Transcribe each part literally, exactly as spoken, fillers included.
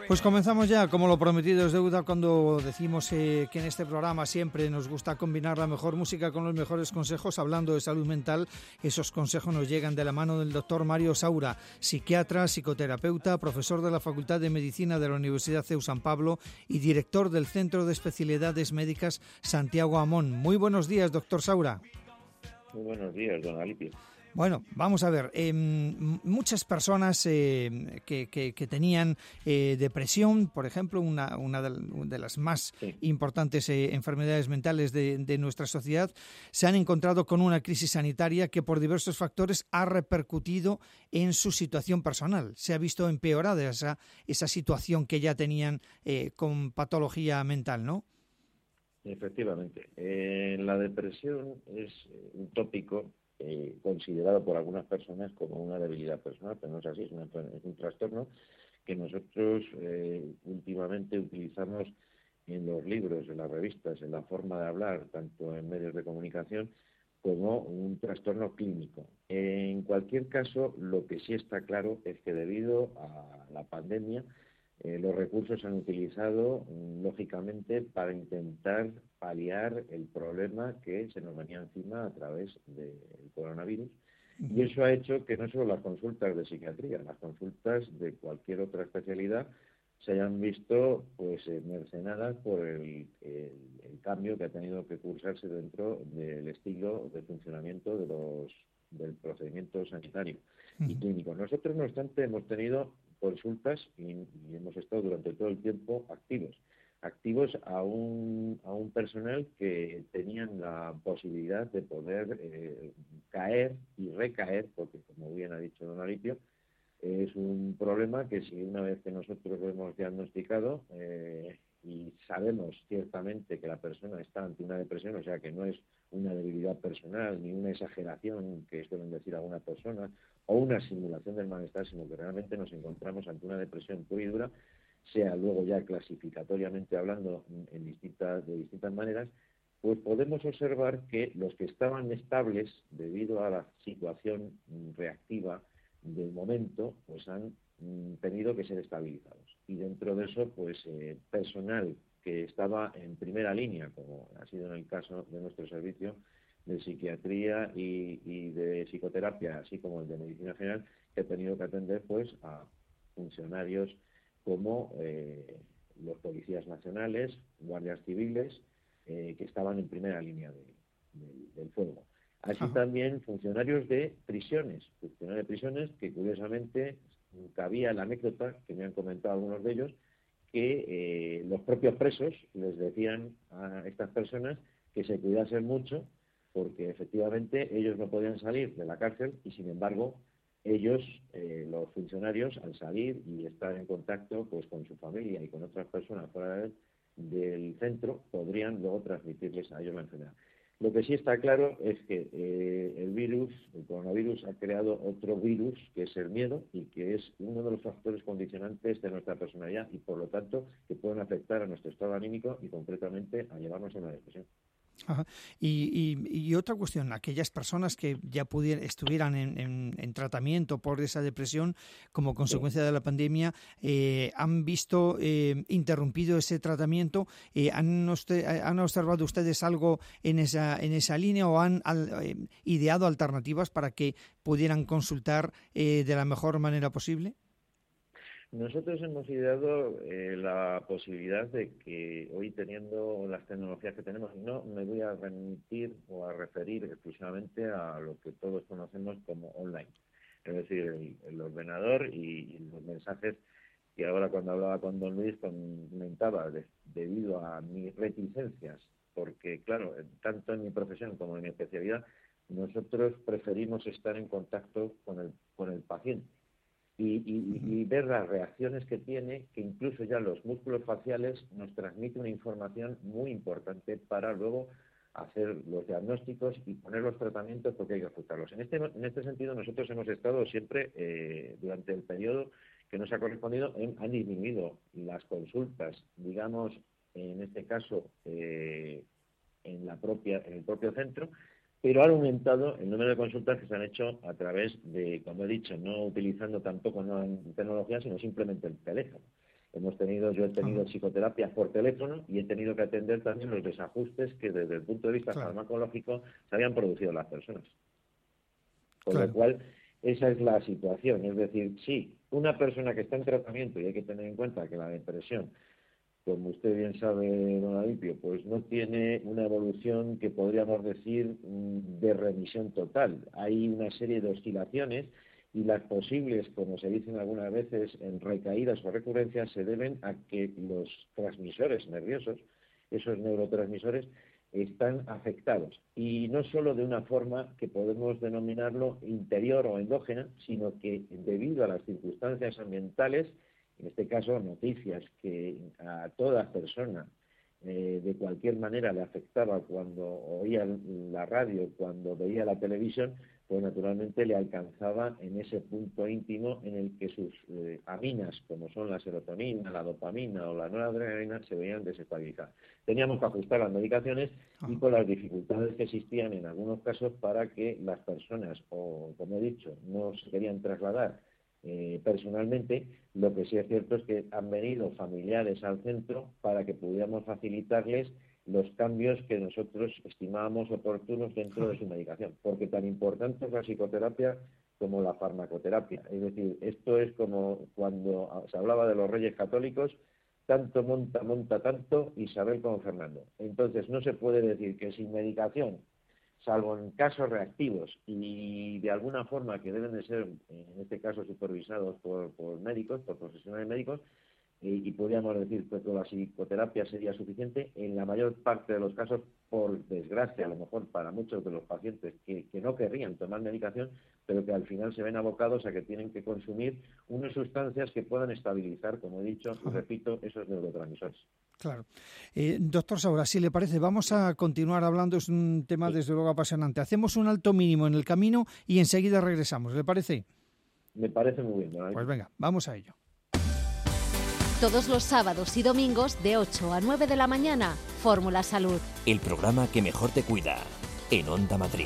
Pues comenzamos ya, como lo prometido es deuda, cuando decimos eh, que en este programa siempre nos gusta combinar la mejor música con los mejores consejos. Hablando de salud mental, esos consejos nos llegan de la mano del doctor Mario Saura, psiquiatra, psicoterapeuta, profesor de la Facultad de Medicina de la Universidad C E U San Pablo y director del Centro de Especialidades Médicas Santiago Amón. Muy buenos días, doctor Saura. Muy buenos días, don Alipio. Bueno, vamos a ver, eh, muchas personas eh, que, que, que tenían eh, depresión, por ejemplo, una, una de las más sí. importantes eh, enfermedades mentales de, de nuestra sociedad, se han encontrado con una crisis sanitaria que por diversos factores ha repercutido en su situación personal. Se ha visto empeorada esa, esa situación que ya tenían eh, con patología mental, ¿no? Efectivamente. Eh, la depresión es un tópico Eh, considerado por algunas personas como una debilidad personal, pero no es así, es, una, es un trastorno que nosotros eh, últimamente utilizamos en los libros, en las revistas, en la forma de hablar, tanto en medios de comunicación, como un trastorno clínico. En cualquier caso, lo que sí está claro es que debido a la pandemia, Eh, los recursos se han utilizado, lógicamente, para intentar paliar el problema que se nos venía encima a través del coronavirus. Y eso ha hecho que no solo las consultas de psiquiatría, las consultas de cualquier otra especialidad se hayan visto pues eh, mercenadas por el, el, el cambio que ha tenido que cursarse dentro del estilo de funcionamiento de los, del procedimiento sanitario y clínico. Nosotros, no obstante, hemos tenido consultas y, y hemos estado durante todo el tiempo activos, activos a un, a un personal que tenían la posibilidad de poder eh, caer y recaer, porque como bien ha dicho don Alipio, es un problema que si una vez que nosotros lo hemos diagnosticado eh, y sabemos ciertamente que la persona está ante una depresión, o sea que no es una debilidad personal ni una exageración que suelen decir alguna persona o una simulación del malestar, sino que realmente nos encontramos ante una depresión pura y dura, sea luego ya clasificatoriamente hablando en distintas, de distintas maneras, pues podemos observar que los que estaban estables debido a la situación reactiva del momento, pues han mm, tenido que ser estabilizados. Y dentro de eso, pues eh, personal que estaba en primera línea, como ha sido en el caso de nuestro servicio de psiquiatría y, y de psicoterapia, así como el de medicina general, que he tenido que atender pues a funcionarios como eh, los policías nacionales, guardias civiles, eh, que estaban en primera línea de, de, del fuego. Así Ajá. también funcionarios de prisiones, funcionarios de prisiones que curiosamente cabía la anécdota, que me han comentado algunos de ellos, que eh, los propios presos les decían a estas personas que se cuidasen mucho porque efectivamente ellos no podían salir de la cárcel y sin embargo ellos, eh, los funcionarios, al salir y estar en contacto pues con su familia y con otras personas fuera del, del centro, podrían luego transmitirles a ellos la enfermedad. Lo que sí está claro es que eh, el virus, el coronavirus, ha creado otro virus, que es el miedo, y que es uno de los factores condicionantes de nuestra personalidad y, por lo tanto, que pueden afectar a nuestro estado anímico y, concretamente, a llevarnos a una depresión. Ajá. Y, y, y otra cuestión, aquellas personas que ya pudieran, estuvieran en, en, en tratamiento por esa depresión como consecuencia sí. de la pandemia, eh, ¿han visto eh, interrumpido ese tratamiento? Eh, ¿han, usted, ¿Han observado ustedes algo en esa, en esa línea o han al, eh, ideado alternativas para que pudieran consultar eh, de la mejor manera posible? Nosotros hemos ideado eh, la posibilidad de que hoy, teniendo las tecnologías que tenemos, no me voy a remitir o a referir exclusivamente a lo que todos conocemos como online, es decir, el, el ordenador y, y los mensajes que ahora, cuando hablaba con don Luis, comentaba de, debido a mis reticencias, porque claro, tanto en mi profesión como en mi especialidad, nosotros preferimos estar en contacto con el, con el paciente. Y, y, y ver las reacciones que tiene, que incluso ya los músculos faciales nos transmiten una información muy importante para luego hacer los diagnósticos y poner los tratamientos, porque hay que ajustarlos. En este, en este sentido, nosotros hemos estado siempre, eh, durante el periodo que nos ha correspondido, en, han disminuido las consultas, digamos, en este caso, eh, en, la propia, en el propio centro, pero ha aumentado el número de consultas que se han hecho a través de, como he dicho, no utilizando tampoco no tecnología, sino simplemente el teléfono. Hemos tenido, yo he tenido psicoterapia por teléfono y he tenido que atender también los desajustes que desde el punto de vista claro. farmacológico se habían producido las personas. Con claro. lo cual, esa es la situación. Es decir, sí, una persona que está en tratamiento, y hay que tener en cuenta que la depresión, como usted bien sabe, don Alipio, pues no tiene una evolución que podríamos decir de remisión total. Hay una serie de oscilaciones y las posibles, como se dicen algunas veces, en recaídas o recurrencias, se deben a que los transmisores nerviosos, esos neurotransmisores, están afectados. Y no solo de una forma que podemos denominarlo interior o endógena, sino que debido a las circunstancias ambientales, en este caso noticias que a toda persona eh, de cualquier manera le afectaba cuando oía la radio, cuando veía la televisión, pues naturalmente le alcanzaba en ese punto íntimo en el que sus eh, aminas, como son la serotonina, la dopamina o la noradrenalina, se veían desestabilizadas. Teníamos que ajustar las medicaciones y con las dificultades que existían en algunos casos para que las personas, o como he dicho, no se querían trasladar eh, personalmente, lo que sí es cierto es que han venido familiares al centro para que pudiéramos facilitarles los cambios que nosotros estimábamos oportunos dentro de su medicación, porque tan importante es la psicoterapia como la farmacoterapia. Es decir, esto es como cuando se hablaba de los reyes católicos, tanto monta, monta tanto Isabel como Fernando. Entonces no se puede decir que sin medicación, salvo en casos reactivos y de alguna forma que deben de ser, en este caso, supervisados por, por médicos, por profesionales médicos, y podríamos decir que la psicoterapia sería suficiente. En la mayor parte de los casos, por desgracia, a lo mejor para muchos de los pacientes que, que no querrían tomar medicación, pero que al final se ven abocados a que tienen que consumir unas sustancias que puedan estabilizar, como he dicho, y repito, esos neurotransmisores. Claro. Eh, doctor Saura, si le parece, vamos a continuar hablando, es un tema sí. desde luego apasionante. Hacemos un alto mínimo en el camino y enseguida regresamos, ¿le parece? Me parece muy bien, ¿no? Pues venga, vamos a ello. Todos los sábados y domingos de ocho a nueve de la mañana, Fórmula Salud. El programa que mejor te cuida, en Onda Madrid.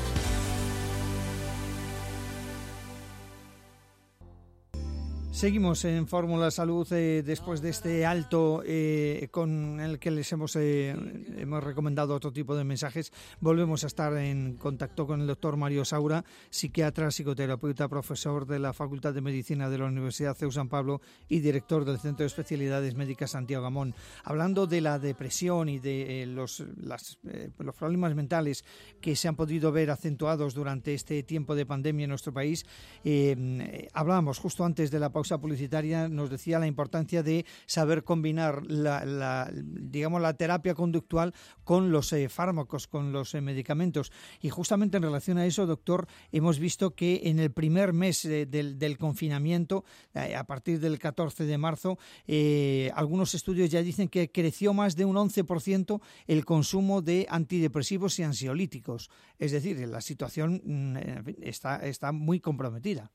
Seguimos en Fórmula Salud eh, después de este alto eh, con el que les hemos, eh, hemos recomendado otro tipo de mensajes. Volvemos a estar en contacto con el doctor Mario Saura, psiquiatra, psicoterapeuta, profesor de la Facultad de Medicina de la Universidad C E U San Pablo y director del Centro de Especialidades Médicas Santiago Gamón. Hablando de la depresión y de eh, los, las, eh, los problemas mentales que se han podido ver acentuados durante este tiempo de pandemia en nuestro país, eh, hablábamos justo antes de la pausa publicitaria, nos decía la importancia de saber combinar la, la digamos la terapia conductual con los eh, fármacos, con los eh, medicamentos. Y justamente en relación a eso, doctor, hemos visto que en el primer mes eh, del, del confinamiento, eh, a partir del catorce de marzo, eh, algunos estudios ya dicen que creció más de un once por ciento el consumo de antidepresivos y ansiolíticos. Es decir, la situación en fin, está, está muy comprometida.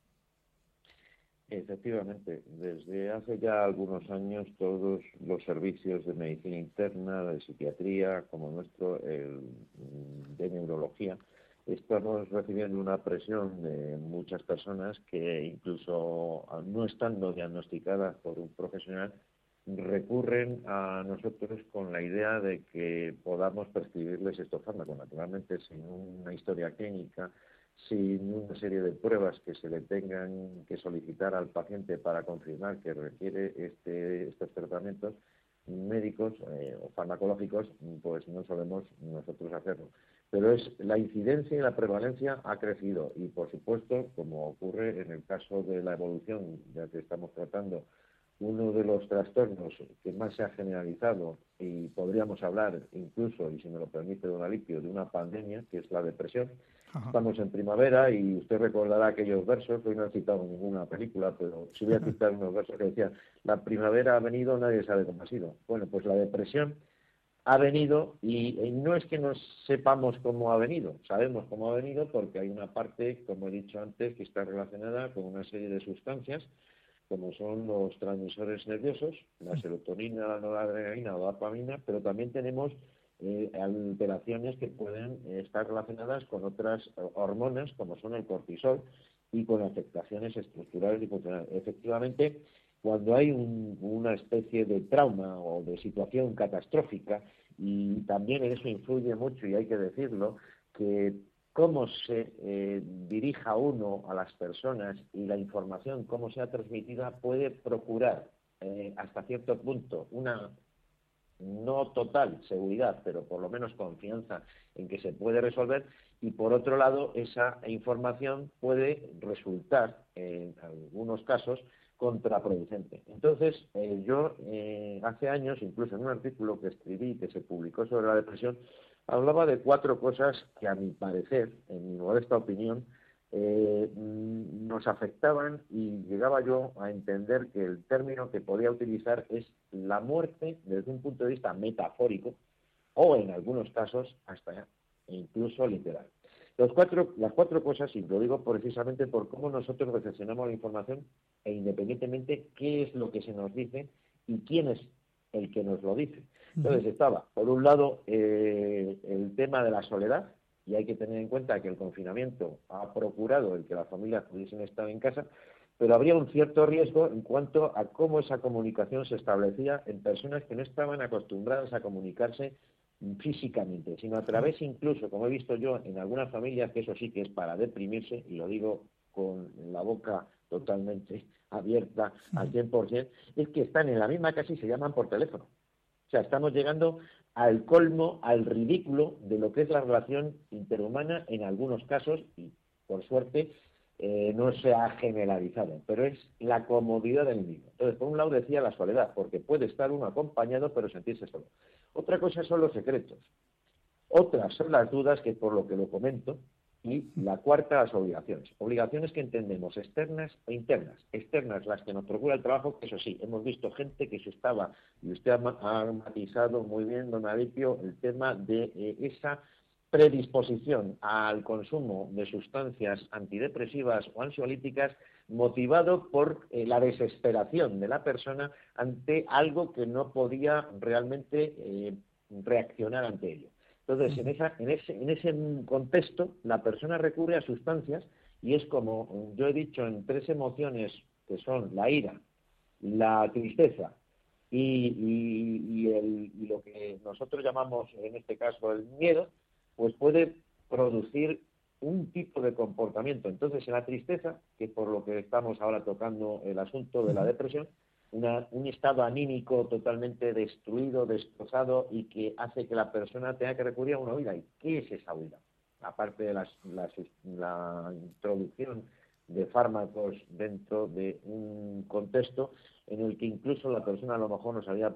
Efectivamente, desde hace ya algunos años todos los servicios de medicina interna, de psiquiatría, como nuestro, el de neurología, estamos recibiendo una presión de muchas personas que incluso no estando diagnosticadas por un profesional, recurren a nosotros con la idea de que podamos prescribirles estos fármacos, naturalmente sin una historia clínica, sin una serie de pruebas que se le tengan que solicitar al paciente para confirmar que requiere este, estos tratamientos médicos eh, o farmacológicos, pues no solemos nosotros hacerlo. Pero es la incidencia y la prevalencia ha crecido y, por supuesto, como ocurre en el caso de la evolución, ya que estamos tratando uno de los trastornos que más se ha generalizado, y podríamos hablar incluso, y si me lo permite don Alipio, de una pandemia, que es la depresión. Ajá. Estamos en primavera y usted recordará aquellos versos, hoy no he citado ninguna película, pero sí voy a citar unos versos que decían: la primavera ha venido, nadie sabe cómo ha sido. Bueno, pues la depresión ha venido y, y no es que no sepamos cómo ha venido, sabemos cómo ha venido porque hay una parte, como he dicho antes, que está relacionada con una serie de sustancias, como son los transmisores nerviosos, la serotonina, la noradrenalina o la dopamina, pero también tenemos eh, alteraciones que pueden eh, estar relacionadas con otras hormonas, como son el cortisol, y con afectaciones estructurales y funcionales. Efectivamente, cuando hay un, una especie de trauma o de situación catastrófica, y también en eso influye mucho, y hay que decirlo, que cómo se eh, dirija uno a las personas y la información, cómo sea transmitida, puede procurar eh, hasta cierto punto una no total seguridad, pero por lo menos confianza en que se puede resolver, y por otro lado esa información puede resultar en algunos casos contraproducente. Entonces, eh, yo eh, hace años, incluso en un artículo que escribí, que se publicó sobre la depresión, hablaba de cuatro cosas que, a mi parecer, en mi modesta opinión, eh, nos afectaban, y llegaba yo a entender que el término que podía utilizar es la muerte desde un punto de vista metafórico, o en algunos casos hasta incluso literal. Los cuatro, las cuatro cosas, y lo digo precisamente por cómo nosotros recepcionamos la información, e independientemente qué es lo que se nos dice y quién es el que nos lo dice. Entonces estaba, por un lado, eh, el tema de la soledad, y hay que tener en cuenta que el confinamiento ha procurado el que las familias pudiesen estar en casa, pero habría un cierto riesgo en cuanto a cómo esa comunicación se establecía en personas que no estaban acostumbradas a comunicarse físicamente, sino a través incluso, como he visto yo en algunas familias, que eso sí que es para deprimirse, y lo digo con la boca totalmente abierta al cien por ciento, es que están en la misma casa y se llaman por teléfono. O sea, estamos llegando al colmo, al ridículo de lo que es la relación interhumana en algunos casos, y por suerte eh, no se ha generalizado, pero es la comodidad del mismo. Entonces, por un lado decía la soledad, porque puede estar uno acompañado pero sentirse solo. Otra cosa son los secretos. Otras son las dudas, que por lo que lo comento. Y la cuarta, las obligaciones. Obligaciones que entendemos externas e internas. Externas, las que nos procura el trabajo, que eso sí, hemos visto gente que se estaba, y usted ha, ha matizado muy bien, don Alipio, el tema de eh, esa predisposición al consumo de sustancias antidepresivas o ansiolíticas, motivado por eh, la desesperación de la persona ante algo que no podía realmente eh, reaccionar ante ello. Entonces, en, esa, en, ese, en ese contexto, la persona recurre a sustancias, y es como yo he dicho, en tres emociones que son la ira, la tristeza y, y, y, el, y lo que nosotros llamamos en este caso el miedo, pues puede producir un tipo de comportamiento. Entonces, en la tristeza, que por lo que estamos ahora tocando el asunto de la depresión, Una, un estado anímico totalmente destruido, destrozado, y que hace que la persona tenga que recurrir a una huida. ¿Y qué es esa huida? Aparte de las, las, la introducción de fármacos dentro de un contexto en el que incluso la persona a lo mejor no se había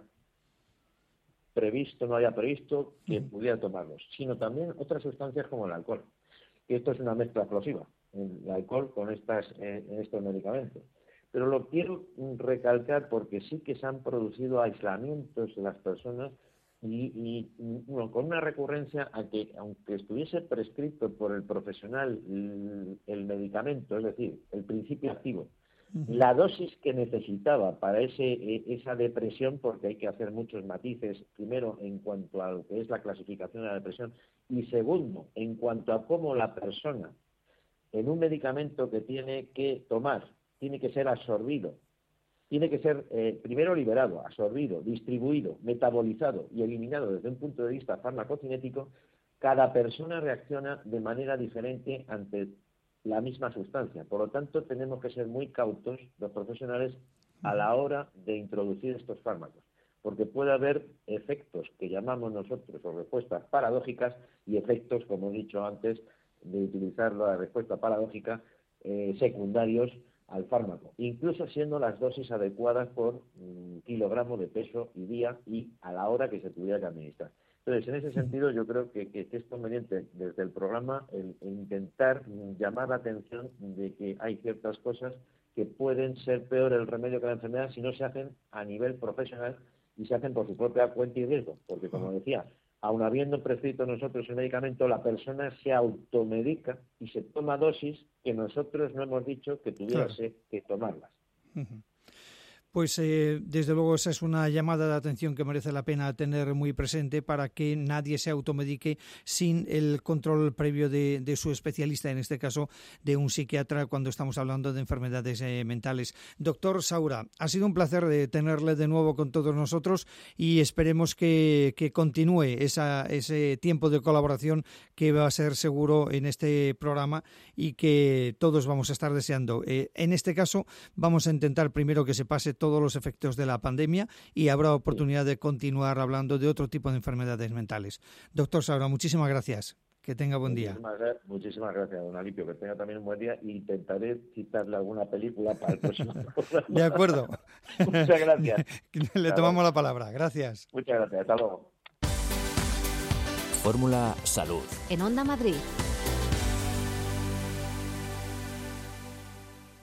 previsto, no había previsto que pudiera tomarlos, sino también otras sustancias como el alcohol. Y esto es una mezcla explosiva, el alcohol con estas, eh, estos medicamentos. Pero lo quiero recalcar porque sí que se han producido aislamientos de las personas, y, y bueno, con una recurrencia a que, aunque estuviese prescrito por el profesional el, el medicamento, es decir, el principio activo, uh-huh, la dosis que necesitaba para ese, esa depresión, porque hay que hacer muchos matices, primero en cuanto a lo que es la clasificación de la depresión, y segundo, en cuanto a cómo la persona, en un medicamento que tiene que tomar, tiene que ser absorbido, tiene que ser eh, primero liberado, absorbido, distribuido, metabolizado y eliminado desde un punto de vista farmacocinético. Cada persona reacciona de manera diferente ante la misma sustancia. Por lo tanto, tenemos que ser muy cautos los profesionales a la hora de introducir estos fármacos, porque puede haber efectos que llamamos nosotros o respuestas paradójicas, y efectos, como he dicho antes, de utilizar la respuesta paradójica, eh, secundarios al fármaco, incluso siendo las dosis adecuadas por mm, kilogramo de peso y día, y a la hora que se tuviera que administrar. Entonces, en ese sentido, yo creo que, que, que es conveniente desde el programa el, el intentar llamar la atención de que hay ciertas cosas que pueden ser peor el remedio que la enfermedad si no se hacen a nivel profesional y se hacen por su propia cuenta y riesgo, porque, como decía, aun habiendo prescrito nosotros el medicamento, la persona se automedica y se toma dosis que nosotros no hemos dicho que tuviese claro que tomarlas. Uh-huh. Pues eh, desde luego esa es una llamada de atención que merece la pena tener muy presente para que nadie se automedique sin el control previo de, de su especialista, en este caso de un psiquiatra, cuando estamos hablando de enfermedades eh, mentales. Doctor Saura, ha sido un placer de tenerle de nuevo con todos nosotros y esperemos que, que continúe esa, ese tiempo de colaboración que va a ser seguro en este programa y que todos vamos a estar deseando. Eh, en este caso vamos a intentar primero que se pase todos los efectos de la pandemia y habrá oportunidad de continuar hablando de otro tipo de enfermedades mentales. Doctor Saura, muchísimas gracias. Que tenga buen día. Muchísimas, muchísimas gracias, don Alipio. Que tenga también un buen día. Intentaré citarle alguna película para el próximo programa. De acuerdo. Muchas gracias. Le Hasta tomamos luego. La palabra. Gracias. Muchas gracias. Hasta luego. Fórmula Salud. En Onda Madrid.